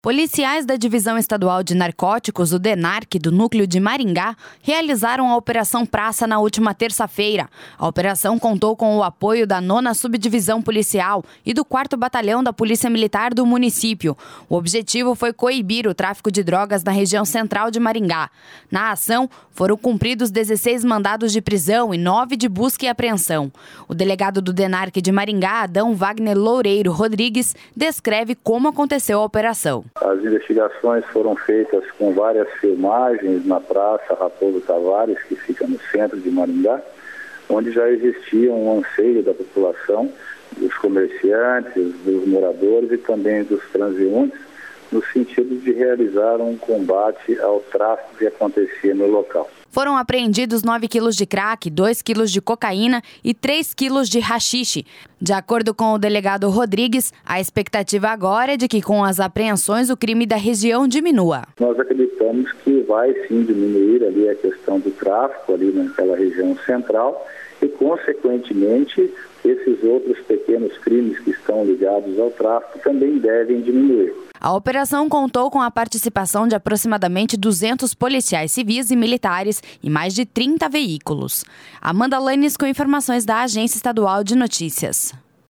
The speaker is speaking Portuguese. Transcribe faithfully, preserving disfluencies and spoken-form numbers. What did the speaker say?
Policiais da Divisão Estadual de Narcóticos, o DENARC, do Núcleo de Maringá, realizaram a Operação Praça na última terça-feira. A operação contou com o apoio da nona Subdivisão Policial e do quarto Batalhão da Polícia Militar do município. O objetivo foi coibir o tráfico de drogas na região central de Maringá. Na ação, foram cumpridos dezesseis mandados de prisão e nove de busca e apreensão. O delegado do DENARC de Maringá, Adão Wagner Loureiro Rodrigues, descreve como aconteceu a operação. As investigações foram feitas com várias filmagens na Praça Raposo Tavares, que fica no centro de Maringá, onde já existia um anseio da população, dos comerciantes, dos moradores e também dos transeuntes, no sentido de realizar um combate ao tráfico que acontecia no local. Foram apreendidos nove quilos de crack, dois quilos de cocaína e três quilos de haxixe. De acordo com o delegado Rodrigues, a expectativa agora é de que com as apreensões o crime da região diminua. Nós acreditamos que vai sim diminuir ali a questão do tráfico ali naquela região central e, consequentemente, esses outros pequenos crimes que estão ligados ao tráfico também devem diminuir. A operação contou com a participação de aproximadamente duzentos policiais civis e militares e mais de trinta veículos. Amanda Lanes com informações da Agência Estadual de Notícias.